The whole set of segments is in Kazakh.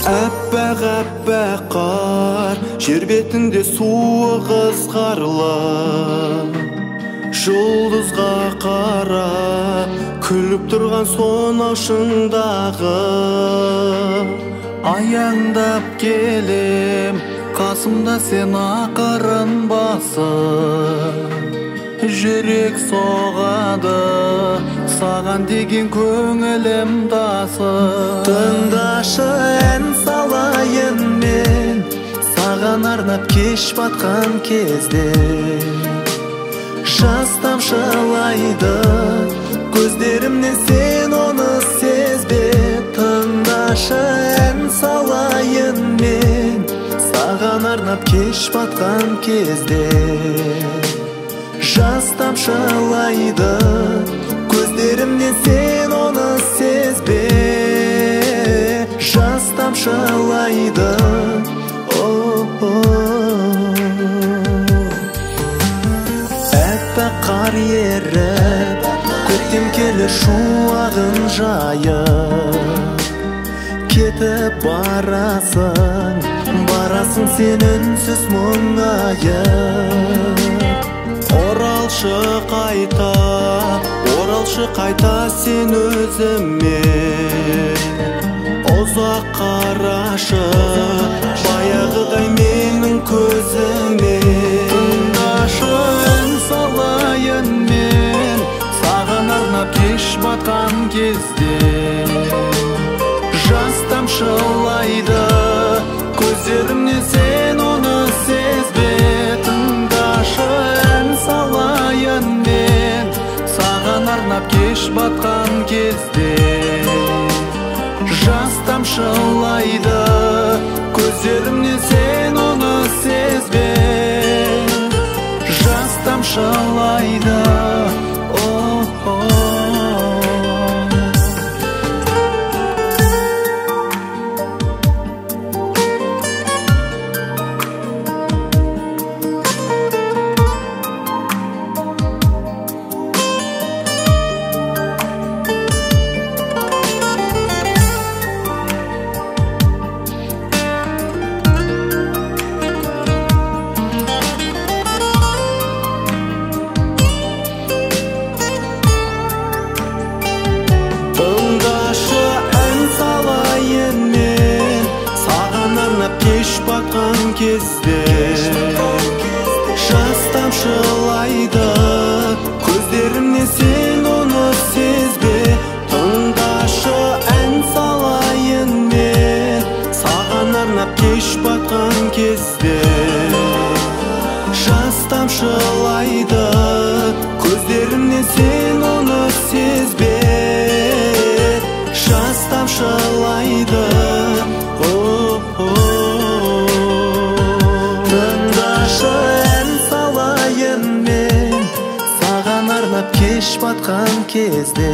Әппақ қар, жер бетінде суы қызғарлы. Жұлдызға қара, күліп тұрған сонау шыңдағы. Аяңдап келем, қасымда сен ақырын басып. Жүрек соғады, саған деген көңілім тасып. Тыңдашы, ән салайын мен, саған арнап кеш батқан кезде. Жас тамшылайды көздерімнен, сен оны сезбе. Тыңдашы, ән салайын мен, саған арнап кеш батқан кезде. Жас тамшылайды көздерімнен, сен оны сезбе. Жас тамшылайды. Әппақ қар еріп, көктем келер шуағын жайып. Кетіп барасың сен үнсіз мұңайып. Оралшы қайта сен өзіме. Ұзақ қарашы баяғыдай менің көзіме. Тыңдашы, ән салайын мен, саған арнап кеш батқан кезде. Жас тамшылайды көздерімнен, сен оны сезбе. Тыңдашы, ән салайын мен, саған арнап кеш батқан кезде. Жас тамшылайды көздерімнен, сен оны сезбе. Жас тамшылайды. Кеш батқан кезде. Жас тамшылайды көздерімнен, сен оны сезбе. Тыңдашы, ән салайын мен, саған арнап кеш батқан кезде. Жас тамшылайды көздерімнен, сен оны сезбе. Жас тамшылайды. Тыңдашы, ән салайын мен, саған арнап кеш батқан кезде.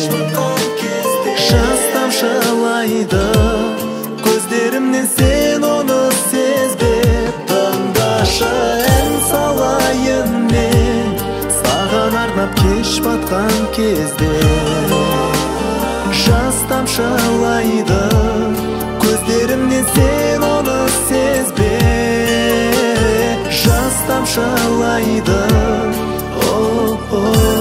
Жас тамшылайды көздерімнен, сен оны сезбе. Тыңдашы, ән салайын мен, саған арнап кеш батқан кезде. Жас тамшылайды көздерімнен, сен оны сезбе. Жас тамшылайды.